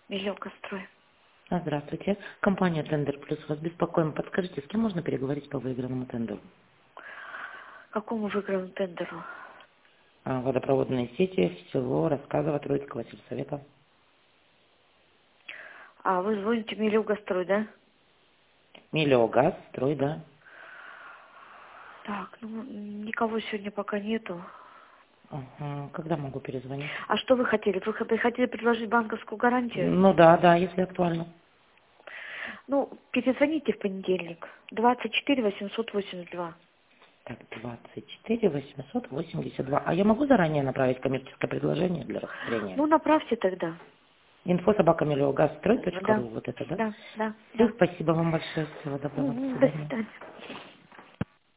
Миллионкострой. Здравствуйте. Компания Тендер Плюс вас беспокоим. Подскажите, с кем можно переговорить по выигранному тендеру? Какому выигранному тендеру? Водопроводные сети, село Рассказово, Троицкого сельсовета. А, вы звоните Миллионкострой, да? Миллиогаз, строй, да. Так, ну, никого сегодня пока нету. Ага. Когда могу перезвонить? А что вы хотели? Вы хотели предложить банковскую гарантию? Ну да, если актуально. Ну, перезвоните в понедельник. 24 882. Так, 24 882. А я могу заранее направить коммерческое предложение для рассмотрения? Ну, направьте тогда. Info@meliogazsтрой.ру, Да, вот это, да? да, да, Все, да. спасибо вам большое. Всего доброго. До До свидания. свидания.